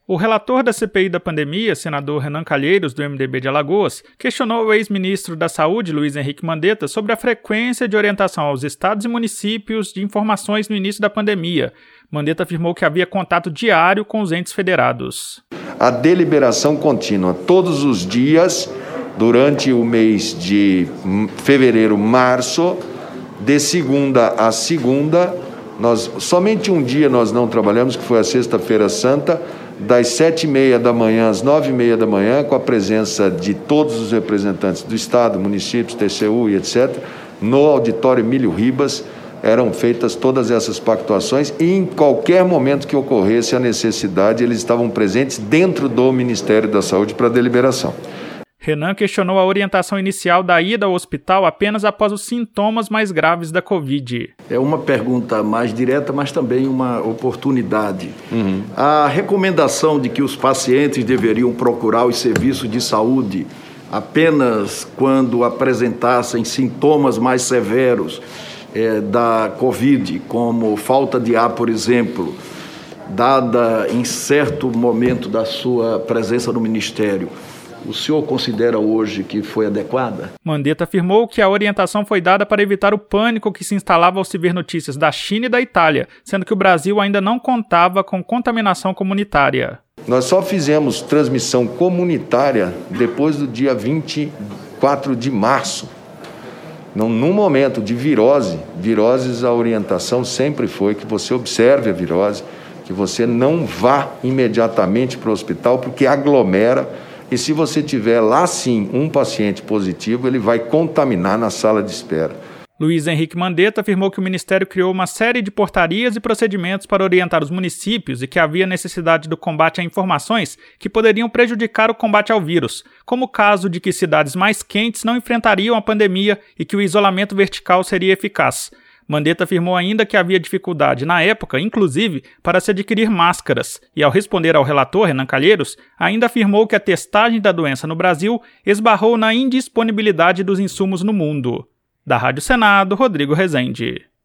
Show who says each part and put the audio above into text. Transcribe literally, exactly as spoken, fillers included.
Speaker 1: O relator da C P I da pandemia, senador Renan Calheiros, do M D B de Alagoas, questionou o ex-ministro da Saúde, Luiz Henrique Mandetta, sobre a frequência de orientação aos estados e municípios de informações no início da pandemia. Mandetta afirmou que havia contato diário com os entes federados.
Speaker 2: A deliberação contínua, todos os dias, durante o mês de fevereiro, março, de segunda a segunda, nós, somente um dia nós não trabalhamos, que foi a Sexta-feira Santa, das sete e meia da manhã às nove e meia da manhã, com a presença de todos os representantes do Estado, municípios, T C U e etcétera, no auditório Emílio Ribas, eram feitas todas essas pactuações e em qualquer momento que ocorresse a necessidade, eles estavam presentes dentro do Ministério da Saúde para deliberação.
Speaker 1: Renan questionou a orientação inicial da ida ao hospital apenas após os sintomas mais graves da Covid.
Speaker 3: É uma pergunta mais direta, mas também uma oportunidade. Uhum. A recomendação de que os pacientes deveriam procurar os serviços de saúde apenas quando apresentassem sintomas mais severos é, da Covid, como falta de ar, por exemplo, dada em certo momento da sua presença no Ministério, o senhor considera hoje que foi adequada?
Speaker 1: Mandetta afirmou que a orientação foi dada para evitar o pânico que se instalava ao se ver notícias da China e da Itália, sendo que o Brasil ainda não contava com contaminação comunitária.
Speaker 2: Nós só fizemos transmissão comunitária depois do dia vinte e quatro de março. Não, num momento de virose, viroses, a orientação sempre foi que você observe a virose, que você não vá imediatamente para o hospital, porque aglomera. E se você tiver lá sim um paciente positivo, ele vai contaminar na sala de espera.
Speaker 1: Luiz Henrique Mandetta afirmou que o Ministério criou uma série de portarias e procedimentos para orientar os municípios e que havia necessidade do combate a informações que poderiam prejudicar o combate ao vírus, como o caso de que cidades mais quentes não enfrentariam a pandemia e que o isolamento vertical seria eficaz. Mandetta afirmou ainda que havia dificuldade, na época, inclusive, para se adquirir máscaras, e ao responder ao relator, Renan Calheiros, ainda afirmou que a testagem da doença no Brasil esbarrou na indisponibilidade dos insumos no mundo. Da Rádio Senado, Rodrigo Rezende.